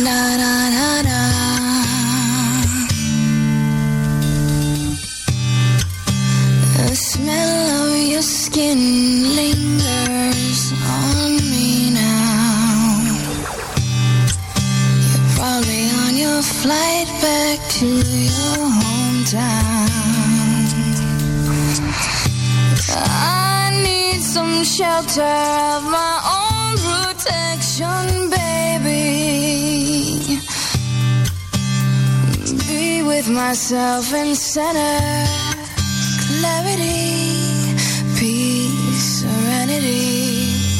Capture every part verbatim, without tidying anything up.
Myself in center, clarity, peace, serenity.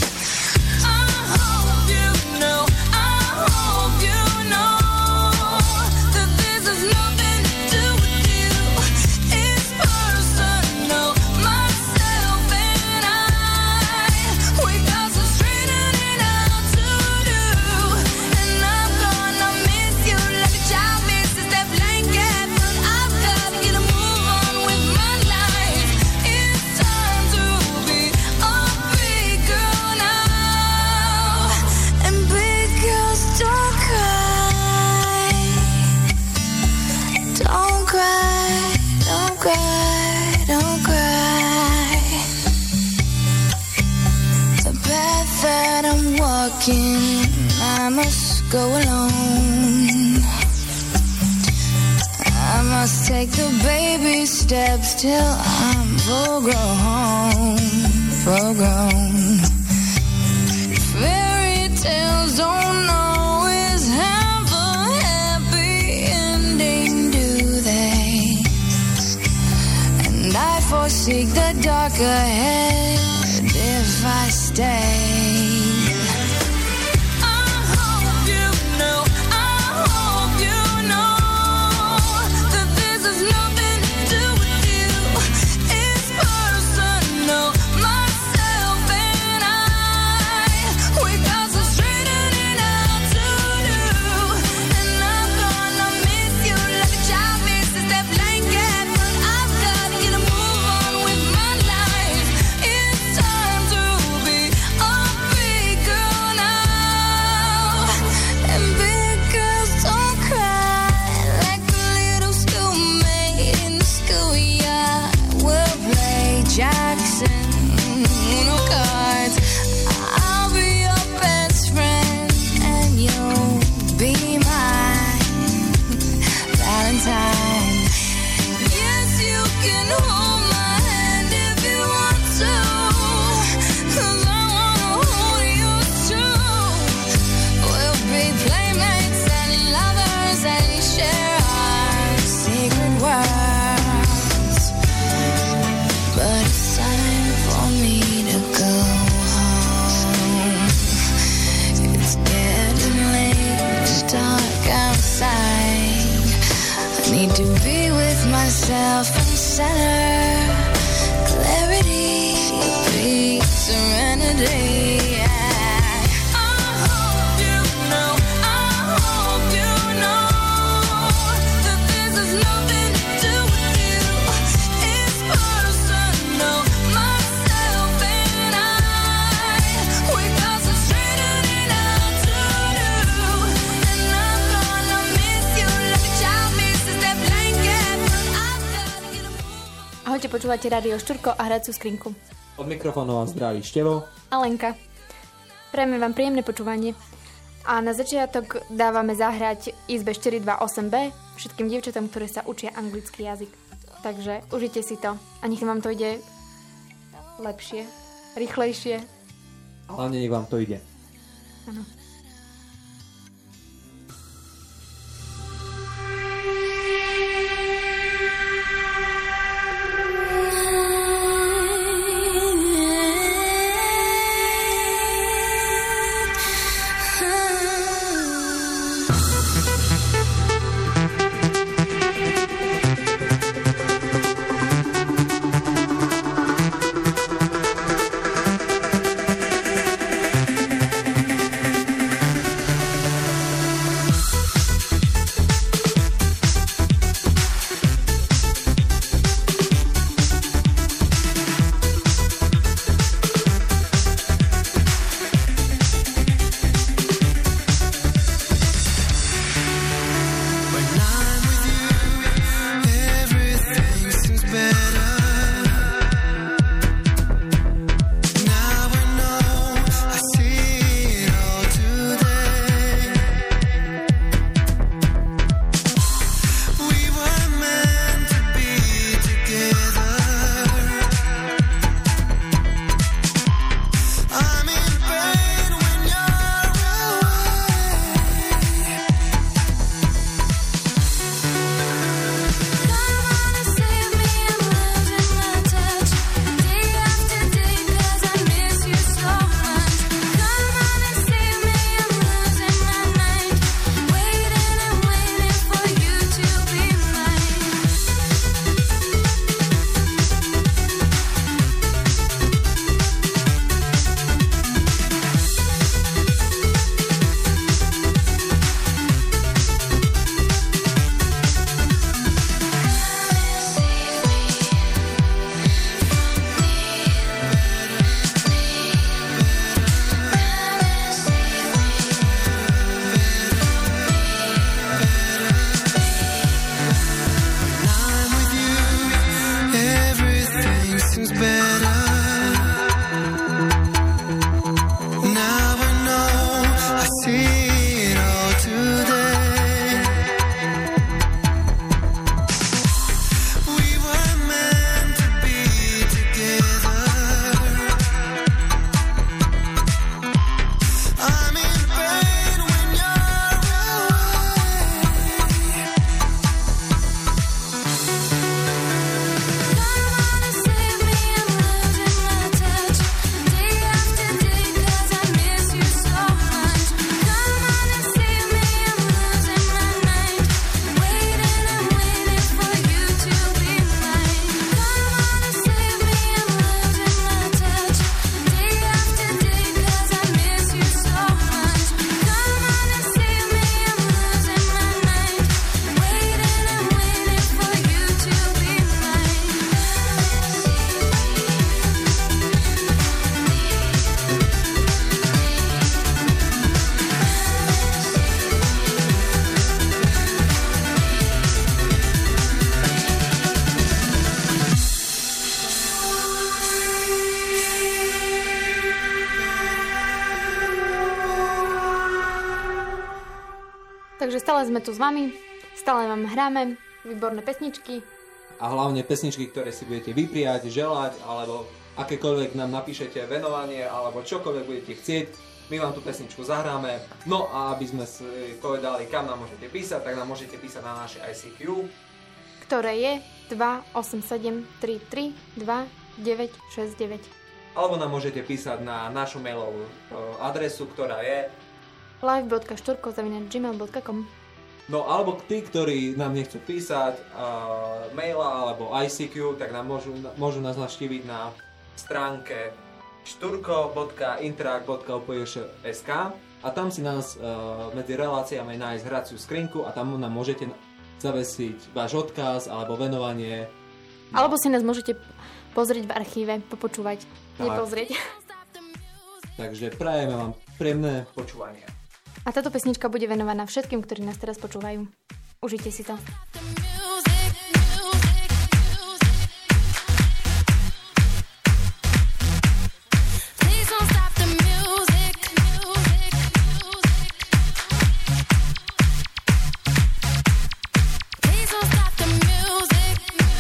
I must go alone. I must take the baby steps till I'm full grown, full grown. Fairy tales don't always have a happy ending, do they? And I foresee the dark ahead if I stay. Myself in center, clarity, peace, serenity. Ahojte, počúvate Rádio Štúrko a hraciu skrinku. Od mikrofónu vás zdraví Števo a Lenka. Prejme vám príjemné počúvanie. A na začiatok dávame zahrať izbe štyri dva osem bé všetkým dievčatám, ktoré sa učia anglický jazyk. Takže užite si to a nech vám to ide lepšie, rýchlejšie. Hlavne nech vám to ide. Áno. see it all today. We were meant to be together. I'm in pain when you're away. Don't wanna save me, I'm losing my touch. Day after day, 'cause I miss you so much. Don't wanna save me, I'm losing my mind. Waiting, I'm waiting for you to be mine. Don't wanna save me, I'm losing my touch. Day after day, 'cause I miss you so much. Don't wanna save me, I'm losing my mind. Waiting, I'm waiting for you to be mine. Takže stále sme tu s vami, stále vám hráme výborné pesničky. A hlavne pesničky, ktoré si budete vyprijať, želať, alebo akékoľvek nám napíšete venovanie, alebo čokoľvek budete chcieť, my vám tú pesničku zahráme. No a aby sme si povedali, kam nám môžete písať, tak nám môžete písať na naše í cé kvé, Ktoré je dva osem sedem tri tri dva deväť šesť deväť. alebo nám môžete písať na našu mailovú e, adresu, ktorá je. live bodka šturko zavináč gmail bodka com. No alebo tí, ktorí nám nechcú písať uh, maila alebo í cé kvé, tak nám môžu, môžu nás navštíviť na stránke šturko bodka interact bodka u p š bodka es ká a tam si nás uh, medzi reláciami nájsť hraciu skrinku a tam nám môžete zavesiť váš odkaz alebo venovanie. Alebo si nás môžete pozrieť v archíve, popočúvať, Tak. nepozrieť. Takže prajeme vám príjemné počúvanie. A táto pesnička bude venovaná všetkým, ktorí nás teraz počúvajú. Užite si to. Please don't stop the music. Please don't stop the music.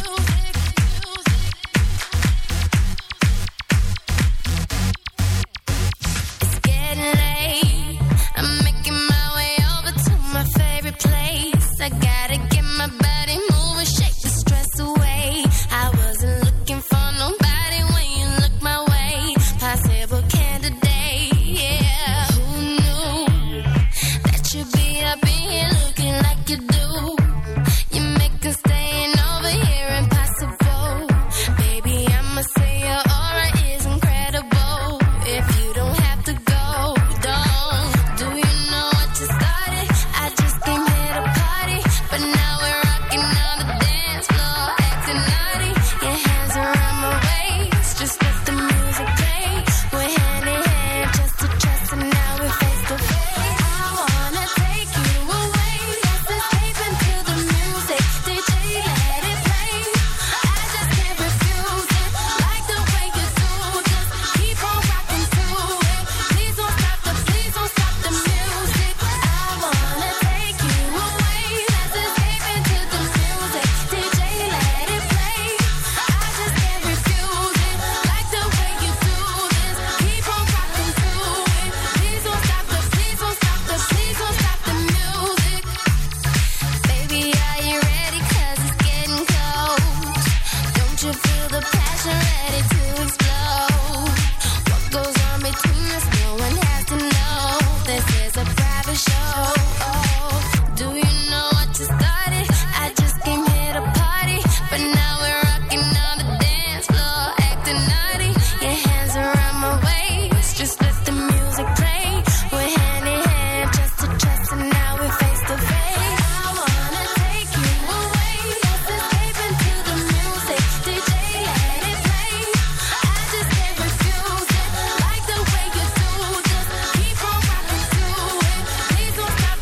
It's getting late. I'm making my way over to my favorite place. I gotta get my body moving, shake the stress away. I wasn't looking for nobody when you look my way. Possible candidate, yeah. Who knew that you'd be up in here looking like you do? You make us staying over here impossible. Baby, I'ma say your aura is incredible. If you don't have to go, don't. Do you know what you started? I just came here to party, but now we're rocking on the dance floor, acting naughty. Your hands around my waist, just let the music play. We're hand in hand, just to trust, and now we're face to face. I wanna take you away, let's escape into the music. D J, let it play. I just can't refuse it, like the way you do. Just keep on rocking to it. Please don't stop the, please don't stop the music. I wanna take you away, let's escape into the music. D J, let it play. I just can't refuse it, like the way you do this. Keep on rocking to it. Please don't stop the, please don't stop the, please don't stop the music. Baby, are you ready? 'Cause it's getting close. Don't you feel the passion ready to explode? What goes on between us, no one has to know. This is a private show. Do you know what you started? I just came here to party, but now we're rocking on the dance floor, acting naughty. Your hands around my waist, just let the music play. We're hand in hand, just to trust, and now we're face to face. I wanna take you away, let's escape into the music. D J, let it play. I just can't refuse it, like the way you do. Just keep on rocking to it. Please don't stop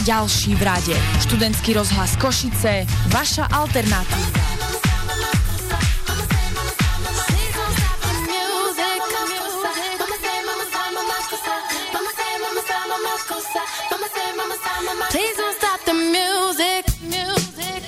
ďalší v rade. Študentský rozhlas Košice, vaša alternatíva. Please don't stop the music. Music.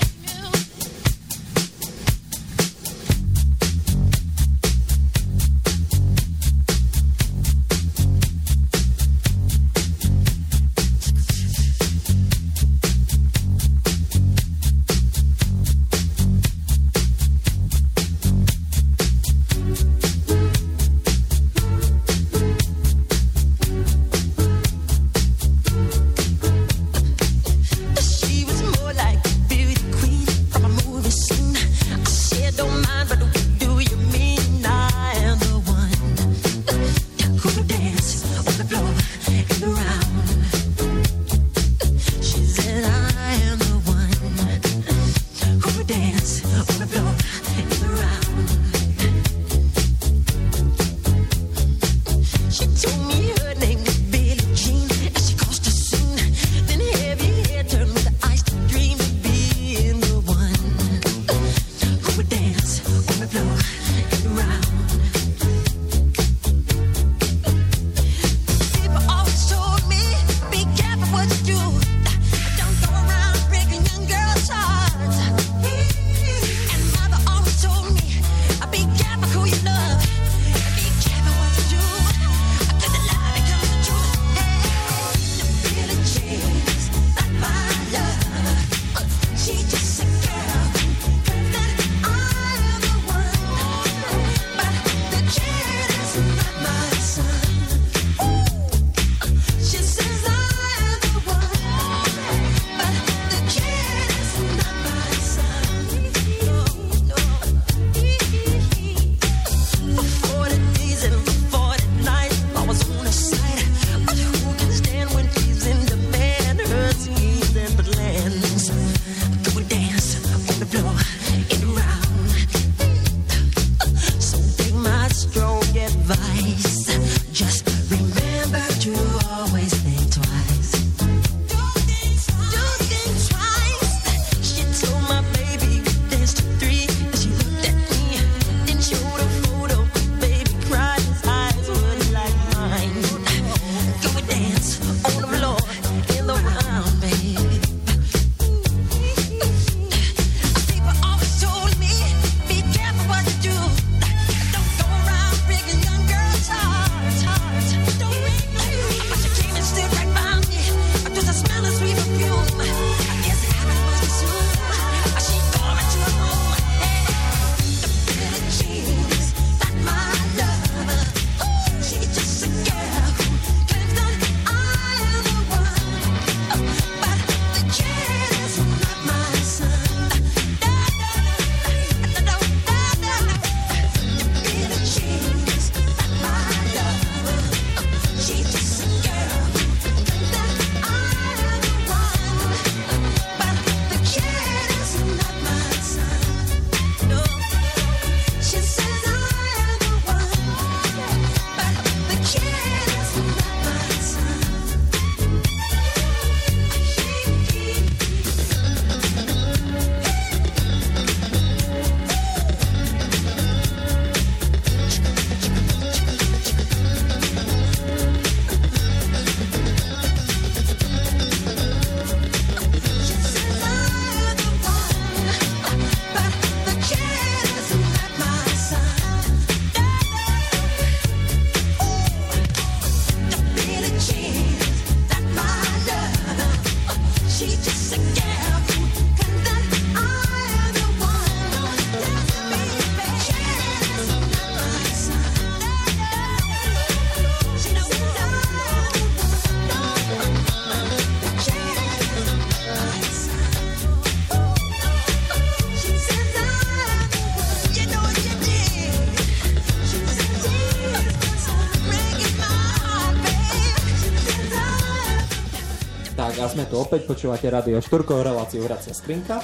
A sme tu opäť, počúvate Radio Štúrko, reláciu Hracia skrinka.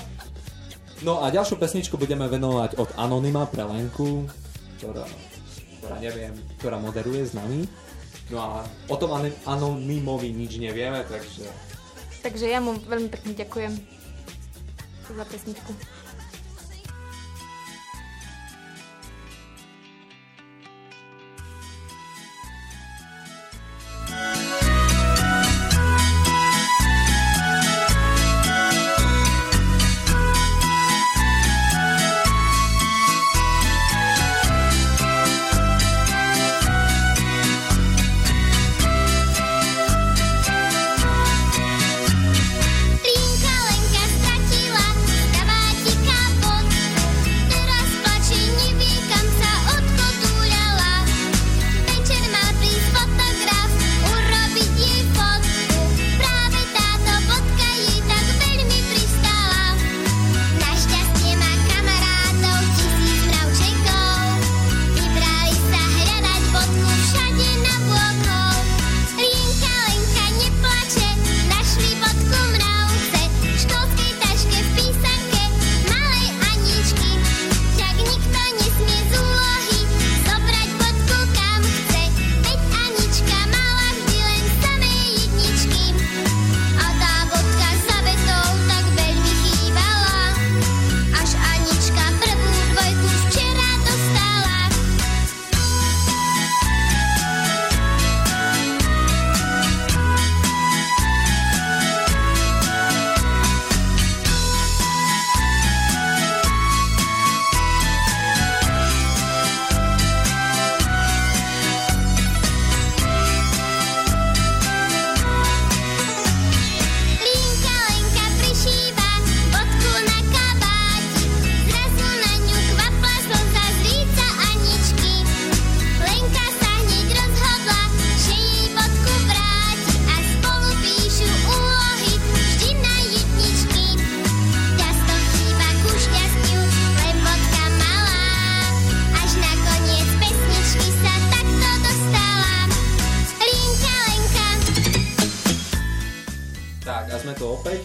No a ďalšiu pesničku budeme venovať od Anonyma pre Lenku, ktorá, ktorá neviem, ktorá moderuje s nami. No a o tom Anonymovi nič nevieme, takže Takže ja mu veľmi pekne ďakujem za pesničku. Linka Lenka stratila kabátika pod. Teraz plače, nevie kam sa odkotúľala. Večer mal prísť fotograf, urobiť jej fotku. Práve táto bodka jej tak veľmi pristala. Našťastie má kamarátov tisíc mravčekov. Vybrali sa hľadať bodku všade na blokoch. Linka Lenka neplače, našli bodku mravce. V školskej taške v písanke malej Aničky. Však nikto nesmie z úlohy zobrať bodku kam chce. Veď Anička mala vždy len samé jedničky. A tá bodka za vetou tak veľmi chýbala. Až Anička prvú dvojku včera dostala. Linka Lenka prišíva bodku na kabáti. Zrazu na ňu kvapla slza z líca Aničky. Lenka sa hneď rozhodla, že jej bodku vráti. A spolu píšu úlohy vždy na jedničky. Často chýba ku šťastiu len bodka malá. Až na koniec pesničky sa takto dostala. Linka Lenka. Tak, a sme tu opäť.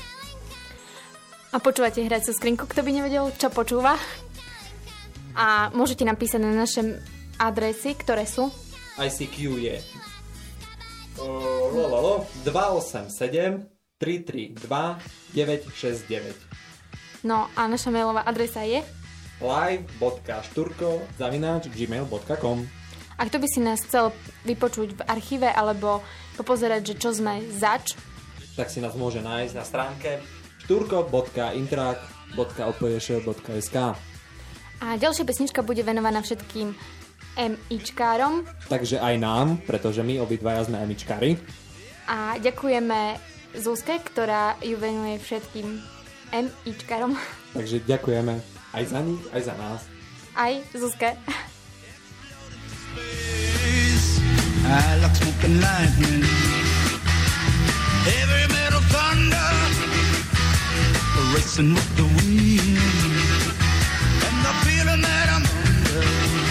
A počúvate hraciu skrinku, kto by nevedel, čo počúva. A môžete nám písať na naše adresy, ktoré sú. í cé kjú je uh, lololo, dva osem sedem tri tri dva deväť šesť deväť. No a naša mailová adresa je. live bodka šturko zavináč gmail bodka com. A kto by si nás chcel vypočuť v archíve alebo popozerať, že čo sme zač, Tak si nás môže nájsť na stránke šturko bodka interact bodka o p š bodka es ká. a ďalšia pesnička bude venovaná všetkým MIčkárom Takže aj nám, pretože my obidvaja sme emičkári. a ďakujeme Zuzke, ktorá ju venuje všetkým MIčkárom. Takže ďakujeme aj za nich, aj za nás. Aj Zuzke. I like smoking lightning. Heavy metal thunder, racing with the wind, and the feeling that I'm under.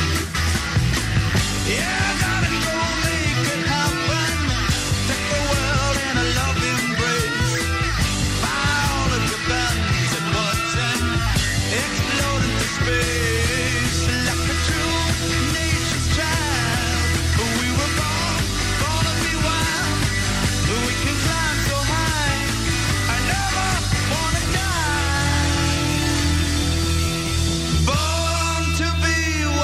Yeah, darling, go make it happen. Take the world in a loving embrace. Buy all of your guns at once and explode into space like a true nation's child. We were born, born to be wild. We can climb so high. I never wanna die. Born to be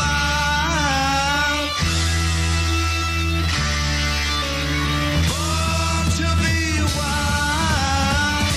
wild. Born to be wild.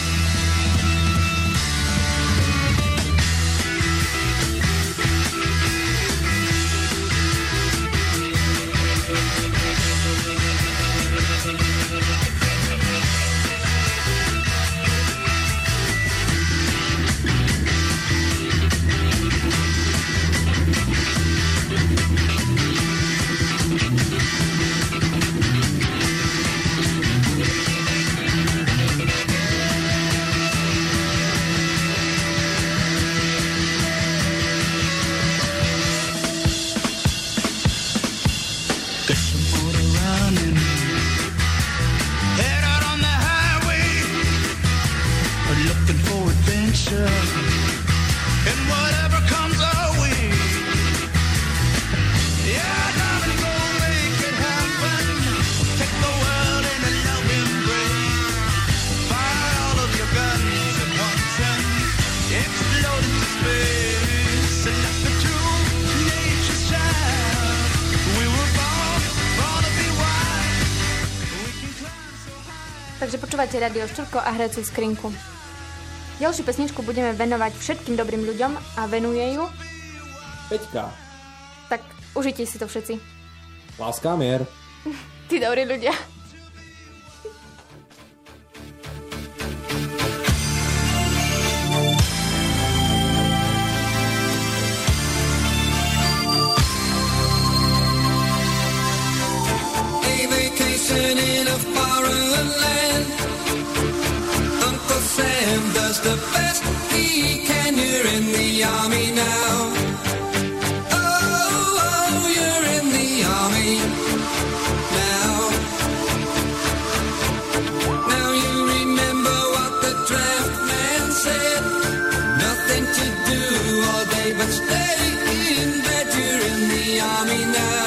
Got some motor running. Head out on the highway. Looking for adventure. And whatever comes our way. Yeah, darling, go make it happen. Take the world in a love embrace. Buy počúvate Radio Štúrko a hraciu skrinku. Ďalšiu pesničku budeme venovať všetkým dobrým ľuďom a venuje ju Peťka. Tak užite si to všetci. Láska a mier. Tí dobrí ľudia. In a foreign land, Uncle Sam does the best he can. You're in the army now. Oh, oh, you're in the army now. Now you remember what the draft man said. Nothing to do all day but stay in bed. You're in the army now.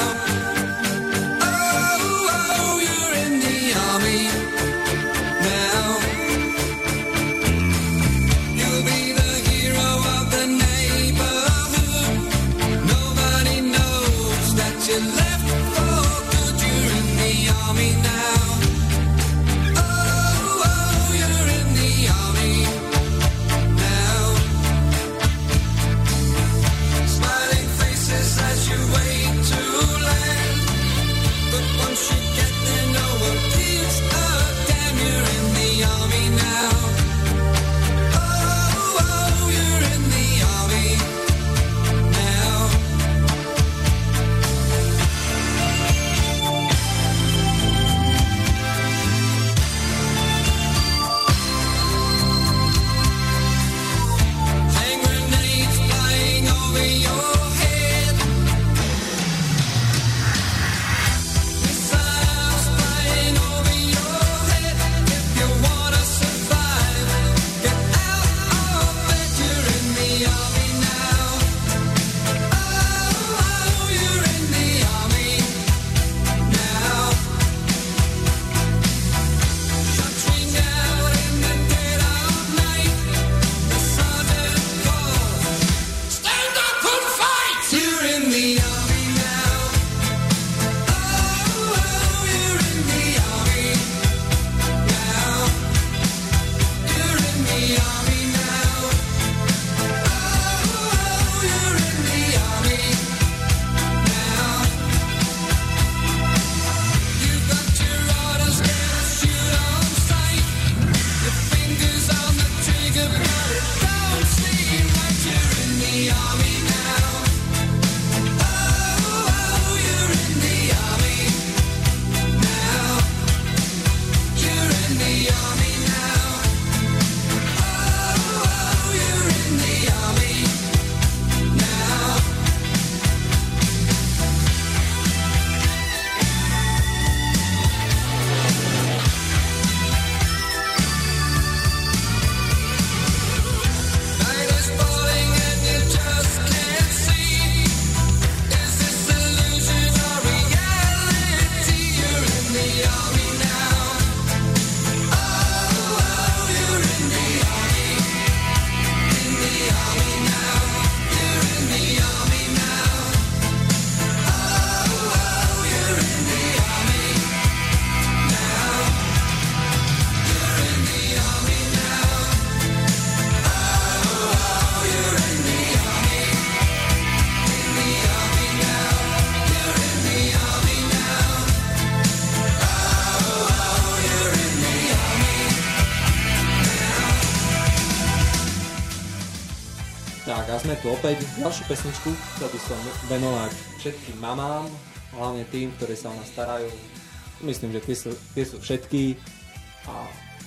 Tak a sme tu opäť. Ďalšiu pesničku chcel by som venovať všetkým mamám, hlavne tým, ktorí sa o nás starajú. Myslím, že tie sú, tie sú všetky. A,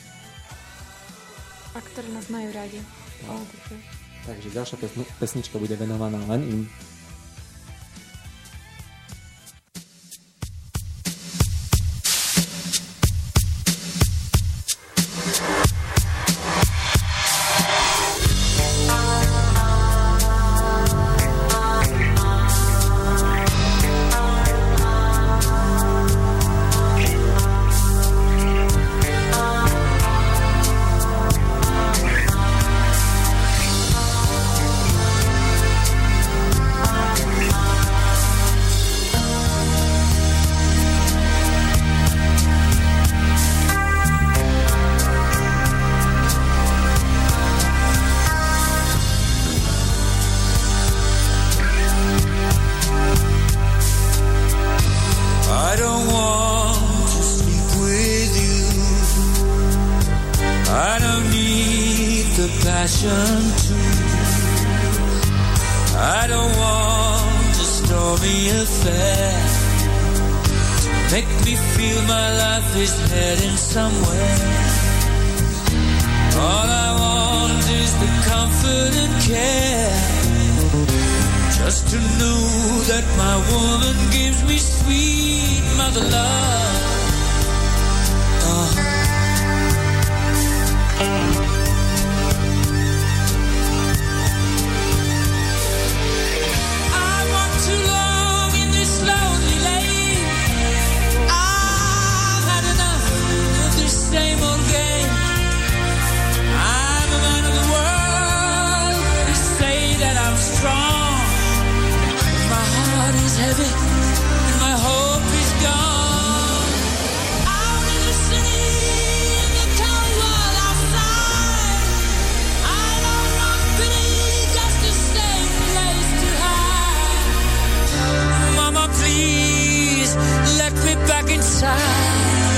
a ktorí nás majú radi. No. Takže ďalšia pesnička bude venovaná len im. Oh the passion too. I don't want a stormy affair to make me feel my life is heading somewhere. All I want is the comfort and care, just to know that my woman gives me sweet mother love. Uh-huh. I walk too long in this lonely lane. I've had enough of this same old game. I'm a man of the world. They say that I'm strong. My heart is heavy and my hope is gone. Out in the city, in the cold world outside, I don't want pity, just a safe place to hide. Mama, please let me back inside.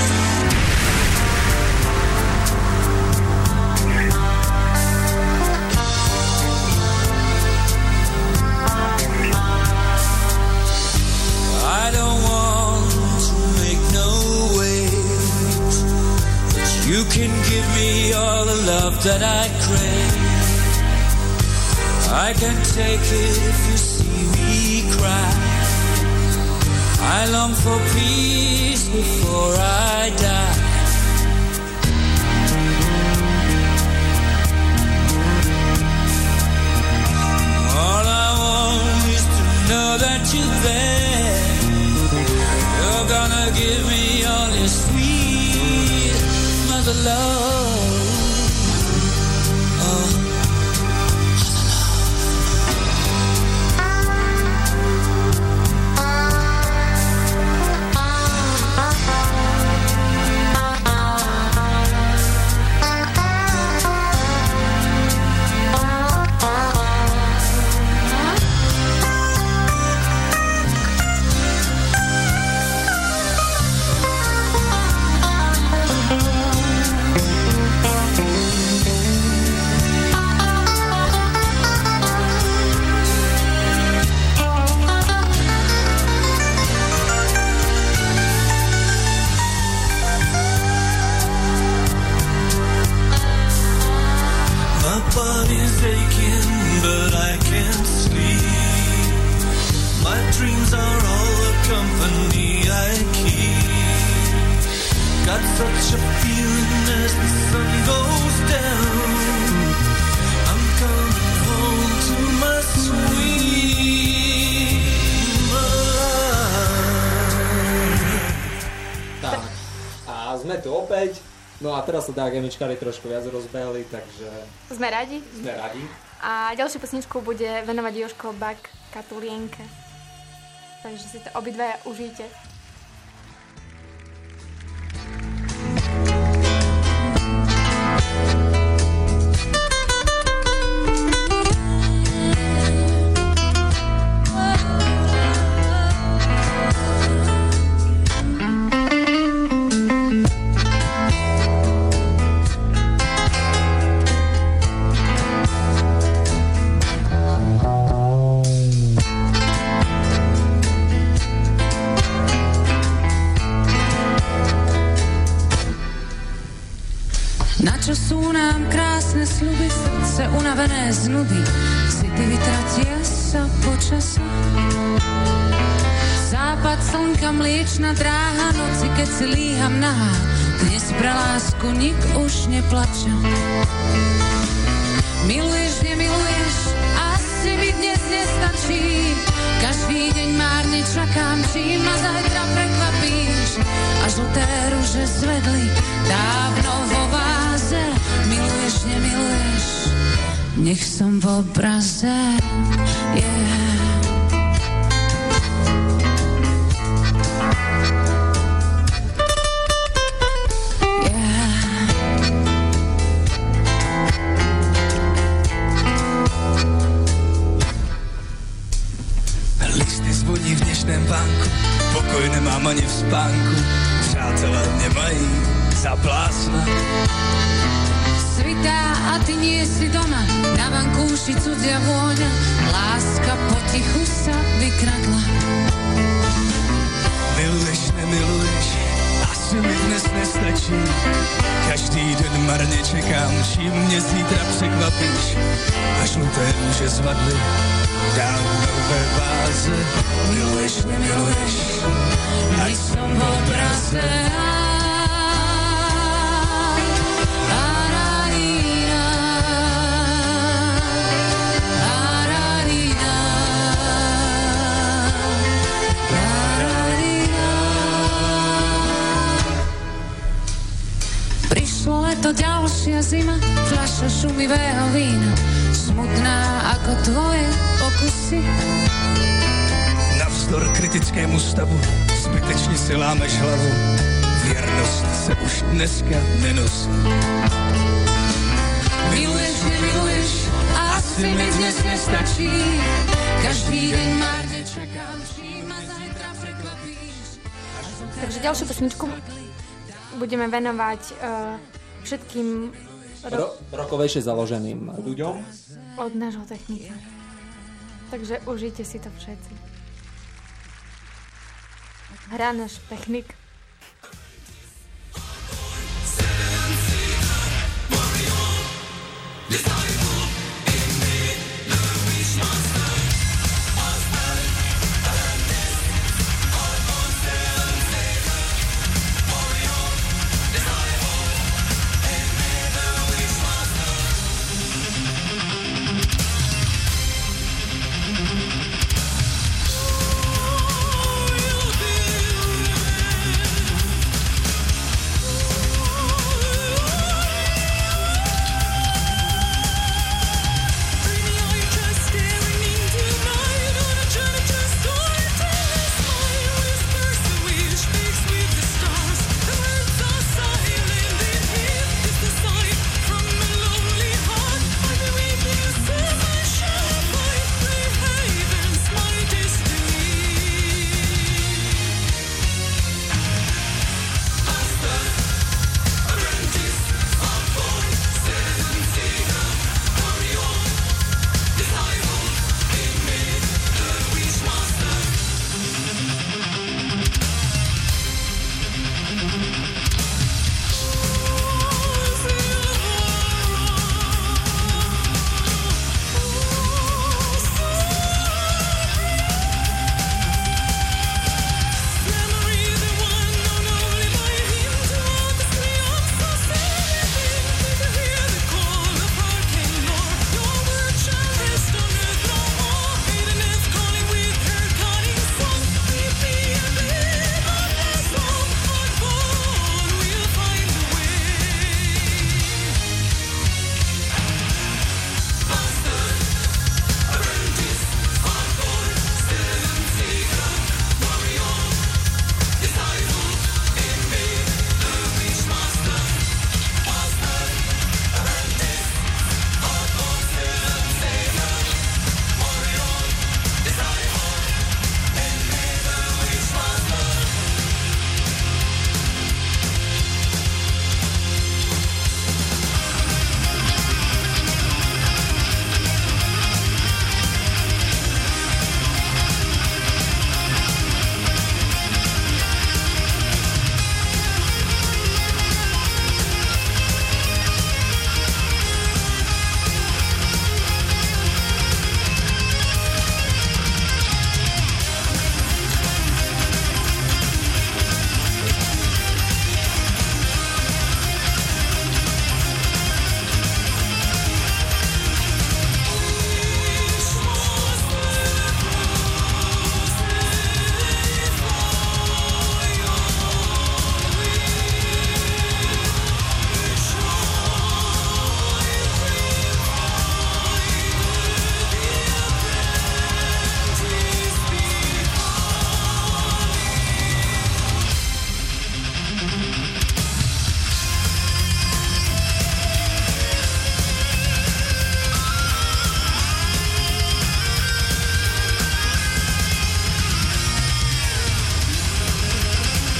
I don't want to make no waves, but you can give me all the love that I crave. I can take it if you see me cry. I long for peace before I die. All I want is to know that you're there. You're gonna give me all your sweet mother love. Oh, body's aching, but I can't sleep. My dreams are all the company I keep. Got such a feeling as the sun goes down, I'm coming home to my sweet mother. Tak, a sme tu opäť. No a teraz sa dá gemičkári trošku viac rozbehli, takže Sme radi. sme radi. A ďalšiu pesničku bude venovať Jožko Bak Katulienke. Takže si to obidvaja užijte. Na čo sú nám krásne sľuby, srdce unavené z nudy, city vytratia sa počasa. Západ slnka, mliečna dráha, noci, keď si líham nahá, dnes pre lásku nik už neplače. Miluješ, nemiluješ, asi mi dnes nestačí, každý deň márne čakám, čím ma zajtra prekvapíš. A žlté ruže zvedli dávno vo váze, miluješ, nemiluješ, nech som v obraze, yeah. Zvoní v dnešním banku, pokoj nemám ani v spánku, přátelé nemají za plásna. Svitá a a ty nie si doma. Na vankúši cudzia vôňa, láska potichu sa vykradla. Miluješ, nemiluješ, asi mi dnes nestačí. Každý den marně čekám, čím mě zítra překvapíš. A žluté růže zvadly dávno ve váze. Miluješ, nemiluješ, ať som v obraze. To ďalšia zima, fľaša šumivého vína, smutná ako tvoje pokusy. Navzdor kritickému stavu zbytečně si lámeš hlavu. Věrnost se už dneska nenosí. Miluješ, nemiluješ, asi mi dnes nestačí. Každý deň márne čakám, čím ma zajtra prekvapíš. Takže ďalšiu pesničku budeme venovať uh, všetkým ro- Ro- rokovejšie založeným ľuďom. od nášho technika. Takže užite si to všetci. Hrá náš technik.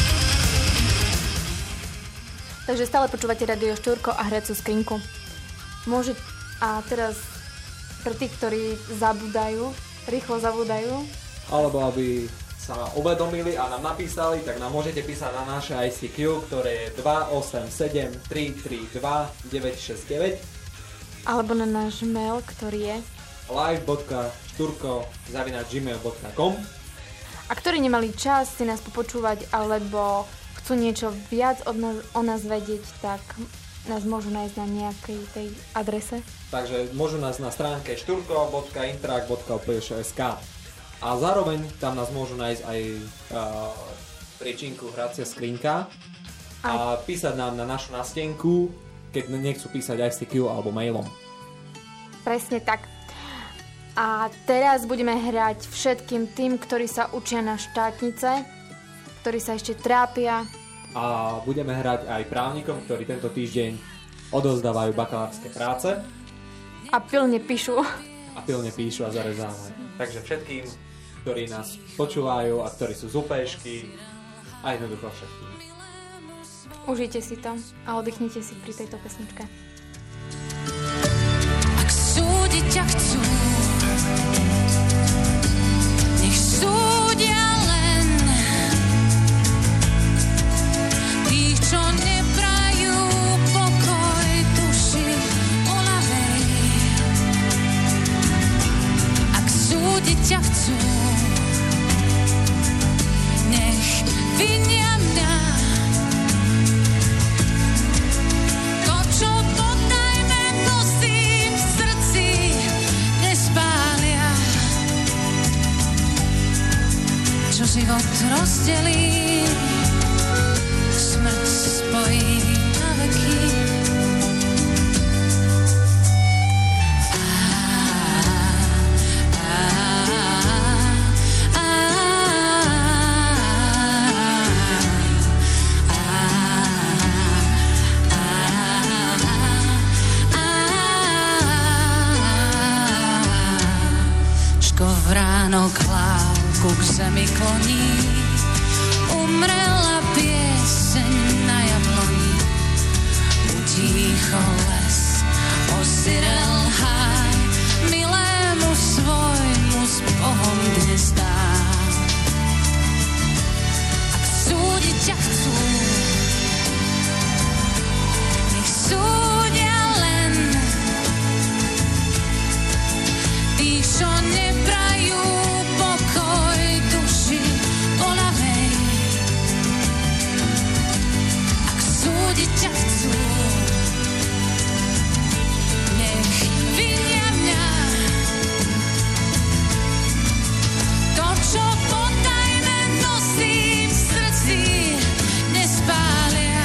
Takže stále počúvate Radio Štúrko a hraciu skrinku. Môže, a teraz pre tých, ktorí zabúdajú, rýchlo zabúdajú, alebo aby sa uvedomili a nám napísali, tak nám môžete písať na naše í cé kjú, ktoré je dva osem sedem tri tri dva deväť šesť deväť alebo na náš mail, ktorý je live bodka šturko zavináč gmail bodka com. a ktorí nemali čas si nás popočúvať alebo chcú niečo viac od nás, o nás vedieť, tak nás môžu nájsť na nejakej tej adrese. Takže môžu nás na stránke šturko bodka interact bodka o pé es ká a zároveň tam nás môžu nájsť aj uh, priečinku hracia skrinka a písať nám na našu nástenku, keď nechcú písať í cé kjú alebo mailom. Presne tak. A teraz budeme hrať všetkým tým, ktorí sa učia na štátnice, ktorí sa ešte trápia. A budeme hrať aj právnikom, ktorí tento týždeň odovzdávajú bakalárske práce. A pilne píšu. A pilne píšu a zarezávajú. Takže všetkým, ktorí nás počúvajú a ktorí sú z upéšky a jednoducho všetkým. Užite si to a oddychnite si pri tejto pesničke. Ak súdiť ťa chcú, nech súdia len tých, čo neprajú pokoj duši uľavej. Ak súdiť ťa chcú, nech vinia mňa. To, čo potajme nosím v srdci, nespália. Čo život rozdelí, smrť spojí na veky. Vránok hlávku k zemi kloní, umrela pieseň na jabloni. Utíchol les, osirel háj, milému svojmu s Bohom dnes dá. Ak súdiť ťa chcú, nech súdia len tých, čo neprajú pokoj duši uľavej. Ak súdiť ťa chcú, nech vinia mňa. To, čo potajme nosím v srdci, nespália.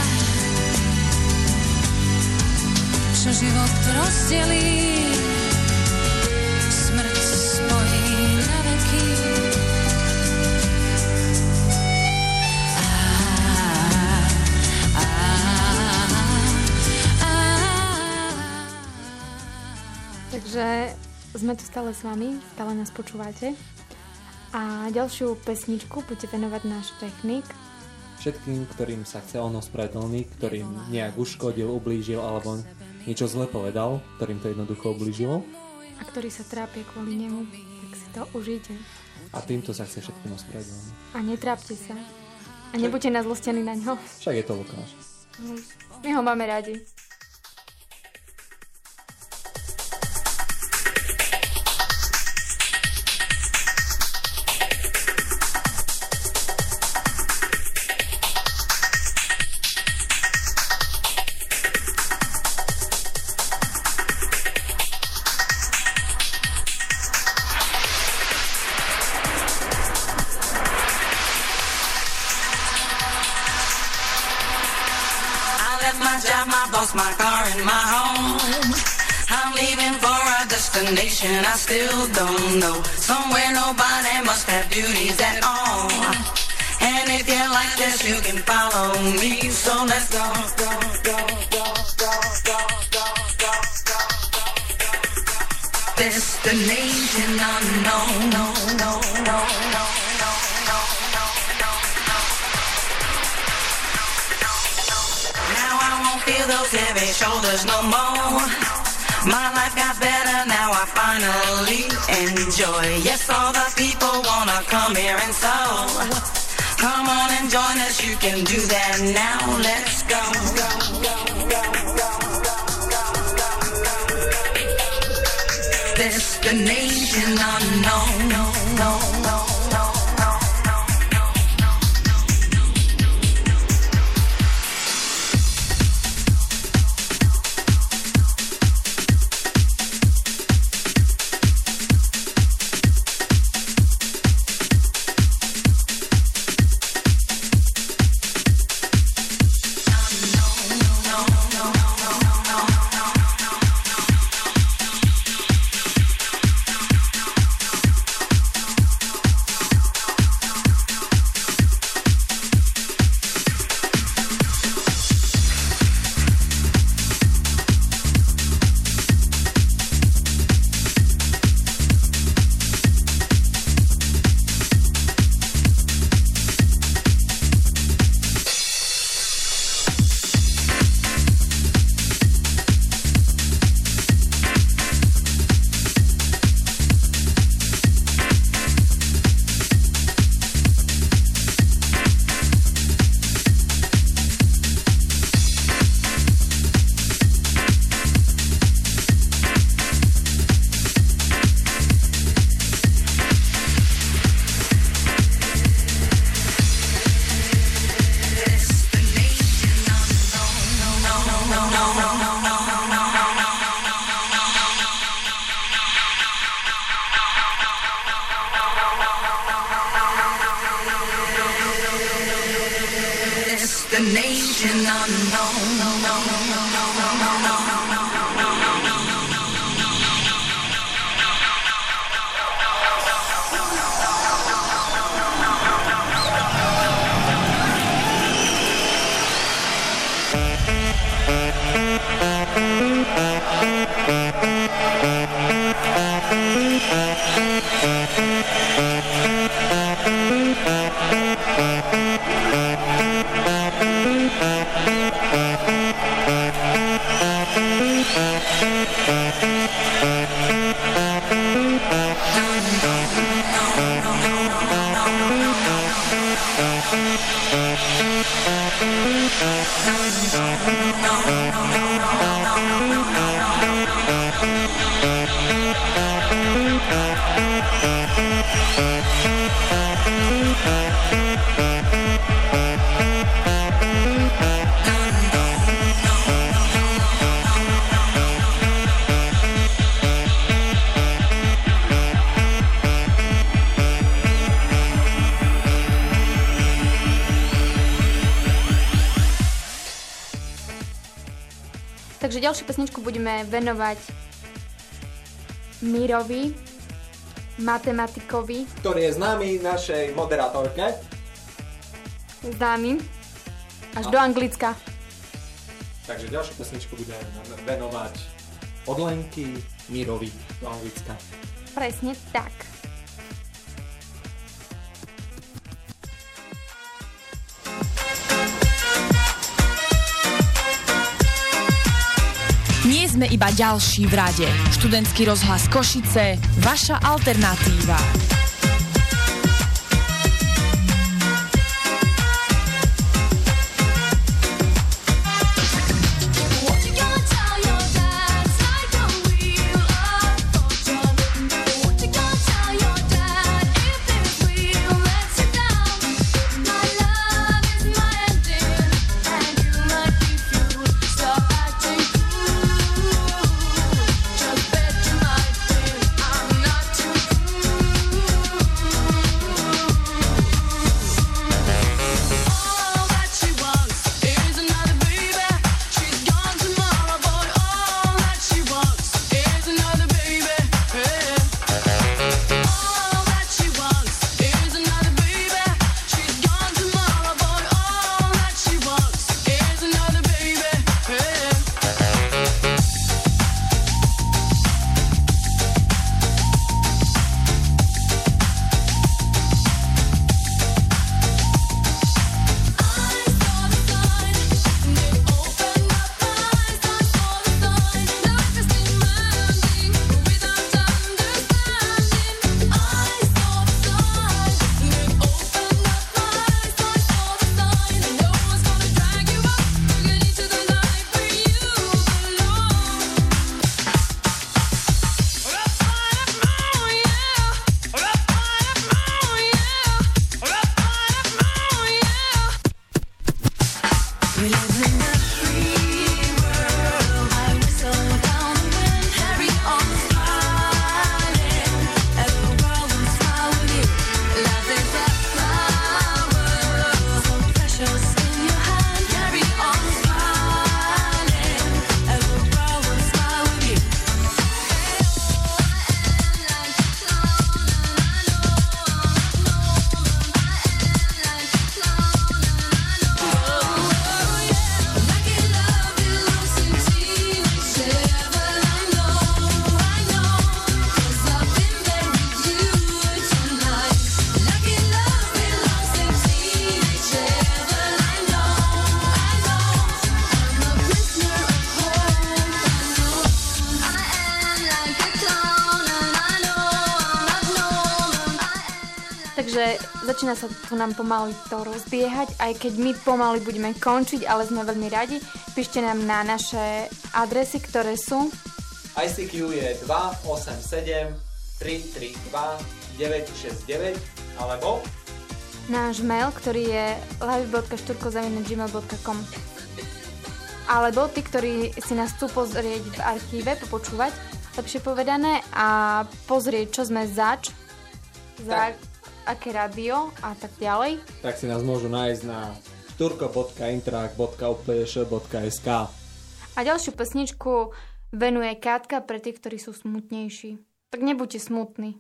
Čo život rozdelí, smrť spojí na veky. Á, á, á, á. Takže sme tu stále s vami, stále nás počúvate. A ďalšiu pesničku bude venovať náš technik. Všetkým, ktorým sa chce ono spravedlniť, ktorým nejak uškodil, ublížil alebo niečo zle povedal, ktorým to jednoducho ublížilo. A ktorí sa trápia kvôli nemu, tak si to užite. A týmto sa chce všetkým ospravedlniť. A netrápte sa. A nebuďte nazlostení na ňo. Však je to Lukáš. My ho máme radi. My car and my home. I'm leaving for a destination I still don't know. Somewhere nobody must have duties at all. And if you like this, you can follow me. So let's go, go, go, go, go, go, go, go, go, go. Destination unknown. No, no, no, no. Feel those heavy shoulders no more. My life got better now, I finally enjoy. Yes, all the people wanna come here and so come on and join us, you can do that now. Let's go. Destination unknown. No, no, no, no, no, no, no, no. Destination unknown. No, no, no, no, no, no, no, no, no, Takže ďalšiu pesničku budeme venovať Mirovi, matematikovi, ktorý je známy našej moderátorke. Známy až A. do Anglicka. Takže ďalšiu pesničku budeme venovať od Lenky Mirovi do Anglicka. Presne tak. Nie sme iba ďalší v rade. Študentský rozhlas Košice, vaša alternatíva. Just bet you might think I'm not too cool. Takže začína sa tu nám pomaly to rozbiehať, aj keď my pomaly budeme končiť, ale sme veľmi radi. Píšte nám na naše adresy, ktoré sú... í cé kjú je dva osem sedem tri tri dva deväť šesť deväť alebo náš mail, ktorý je live bodka šturko zavináč gmail bodka com. Alebo tí, ktorí si nás chcú pozrieť v archíve, popočúvať, lepšie povedané, a pozrieť, čo sme zač, za tak. Aké rádio a tak ďalej. Tak si nás môžu nájsť na šturko bodka interact bodka u p š bodka es ká. A ďalšiu pesničku venuje Kátka pre tých, ktorí sú smutnejší. Tak nebuďte smutní.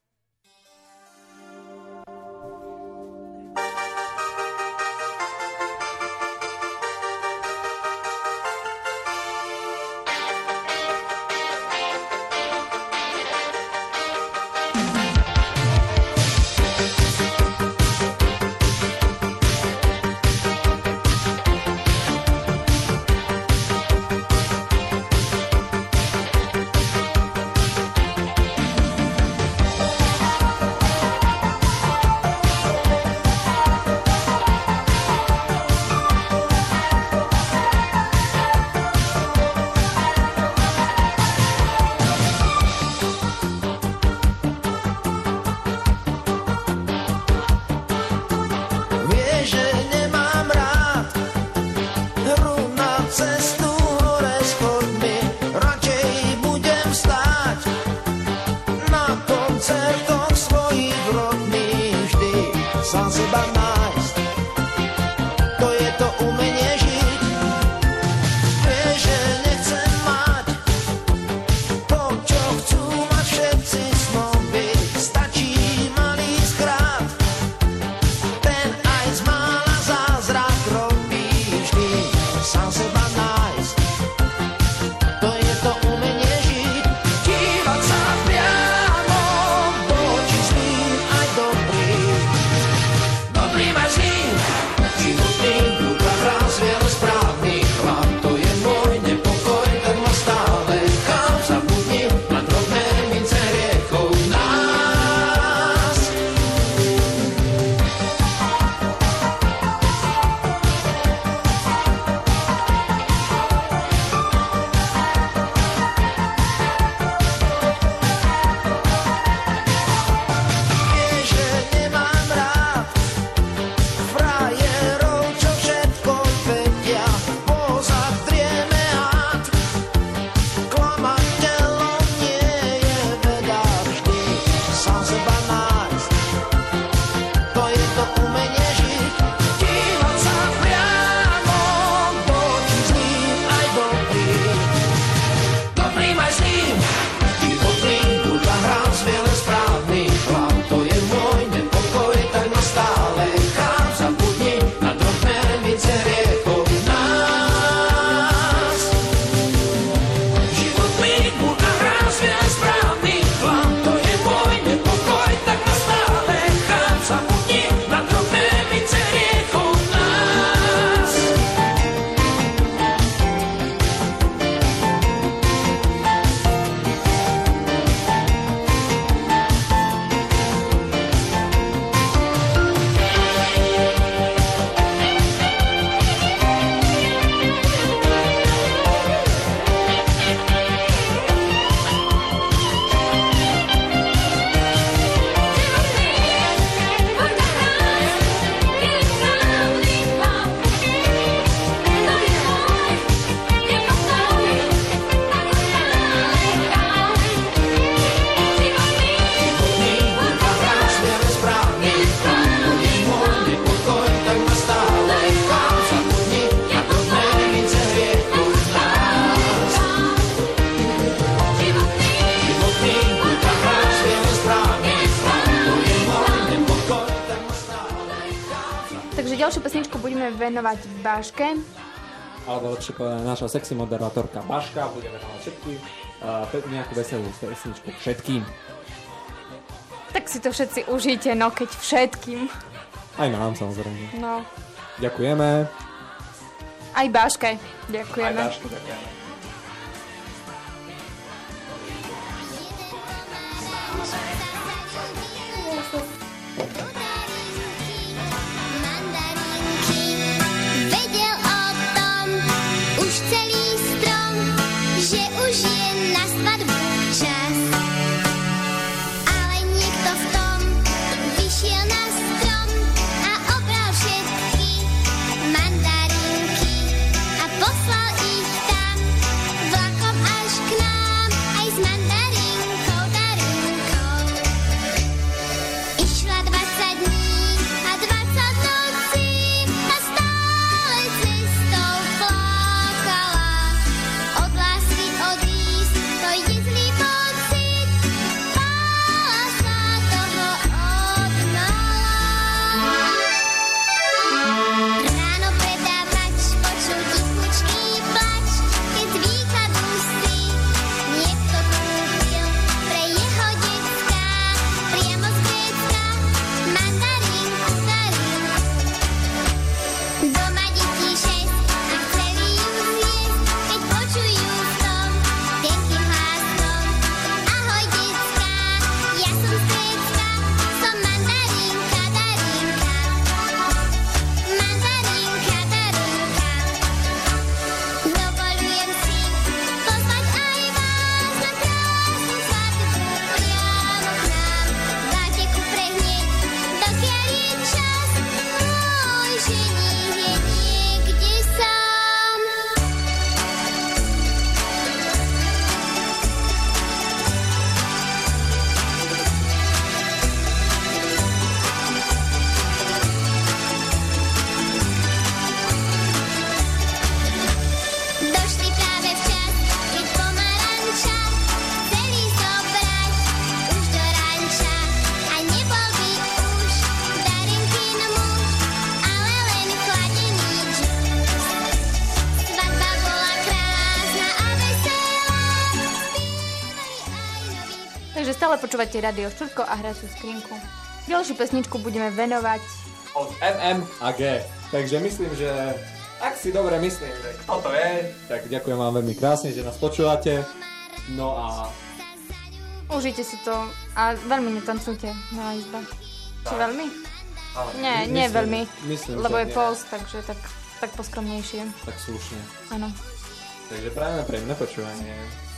ďalšiu pesničku budeme venovať Baške. Alebo lepšie povedané, naša sexy moderátorka Baška bude venovať všetky, uh, nejakú veselú pesničku všetkým. Tak si to všetci užijte, no keď všetkým. Aj nám samozrejme. No. Ďakujeme. Aj Baške ďakujeme. Aj Baške ďakujeme. Thank you. Takže stále počúvate Radio Štúrko a hraciu skrinku. Ďalšiu pesničku budeme venovať od em em a G. Takže myslím, že ak si dobre myslím, že kto to je, tak ďakujem vám veľmi krásne, že nás počúvate. No a... Užite si to a veľmi netancujte na izbe. Či veľmi? Ale nie, my, nie myslím, veľmi, myslím, lebo je nie. post, takže tak, tak poskromnejšie. Tak slušne. Áno. Takže práve príjemné počúvanie.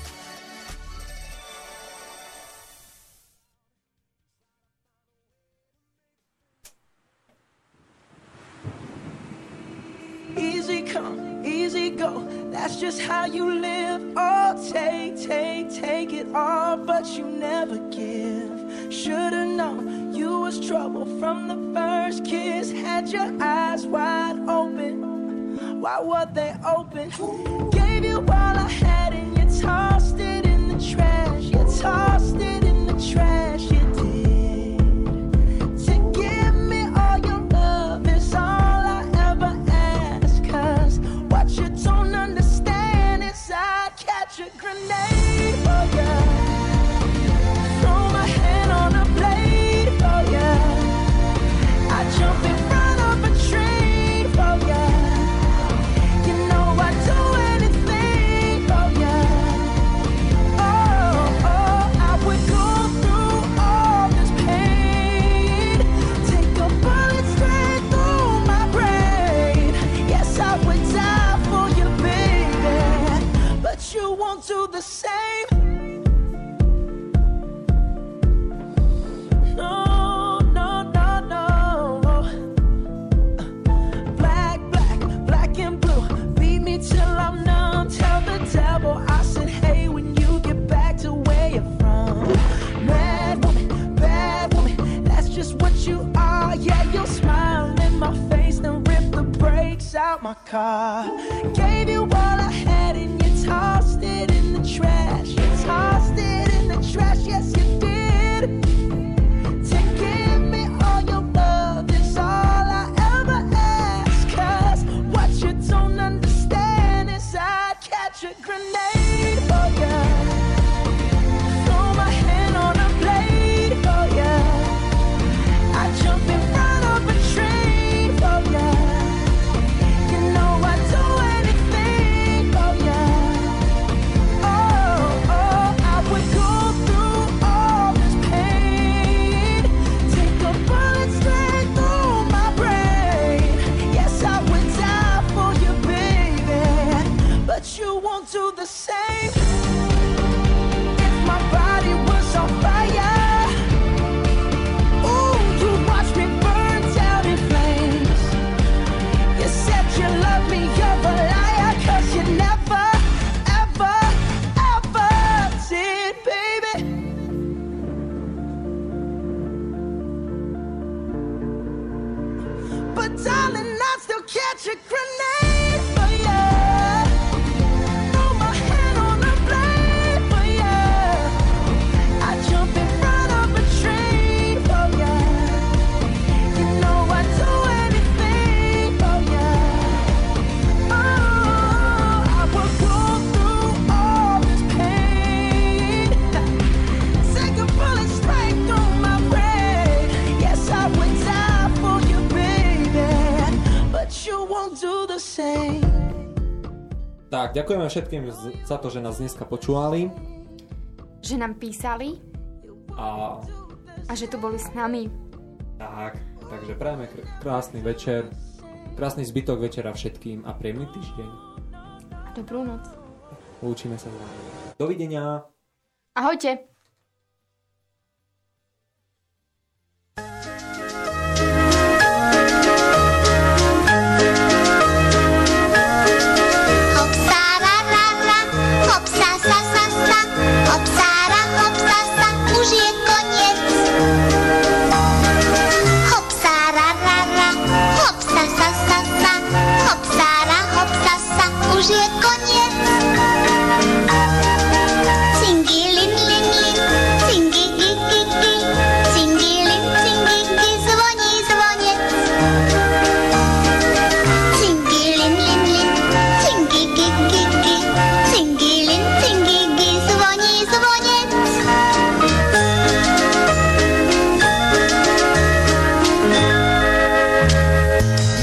Easy come, easy go, that's just how you live. Oh, take, take, take it all, but you never give. Should've known you was trouble from the first kiss. Had your eyes wide open, why were they open? Gave you all I had and you tossed it in the trash. You tossed it in the trash, you did. To give me all your love is all I ever ask. Cause what you don't understand is I'd catch a grenade for ya. Throw my hand on a blade for ya. I'd jump in front of a train for ya. You know I'd do anything for ya. Oh, oh, I would go through all this pain. Take a bullet straight through my brain. Yes, I would die for you, baby. But you won't do the same. No, no, no, no. Black, black, black and blue. Beat me till I'm numb. Tell the devil I said, hey, when you get back to where you're from. Mad woman, bad woman, that's just what you are. Yeah, you'll smile in my face, then rip the brakes out my car. Gave you all I had and you tossed it in the trash. You tossed it in the trash, yes you did. To give me all your love is all I ever ask. Cause what you don't understand is I'd catch a grenade for ya. Throw my hand on a blade for ya. I'd jump in front of a train for ya. You know I'd do anything for ya. Oh, oh, I would go through all this pain. Take a bullet straight through my brain. Yes, I would die for you, baby. But you won't do the same. If my body was on fire, ooh, you watch me burn down in flames. You said you love me, you're a liar. Cause you never, ever, ever did, baby. But darling, I'd still catch a grenade for ya. Throw my hand on a blade for ya. I'd jump in front of a train for ya. You know I'd do anything for ya. Oh, I would go through all this pain. Take a bullet straight through my brain. Yes, I would die for you, baby. But you won't do the same. Tak, ďakujeme všetkým z- za to, že nás dneska počúvali. Že nám písali A a že tu boli s nami. tak, takže prajeme kr- krásny večer, krásny zbytok večera všetkým a príjemný týždeň. A dobrú noc. Lúčime sa s vami. Dovidenia. Ahojte. Hopsa ra ra ra, hopsa sa sa sa, hopsa ra hopsa sa, už je koniec. Hopsa ra ra ra, hopsa sa sa sa, hopsa ra hopsa sa, už je koniec.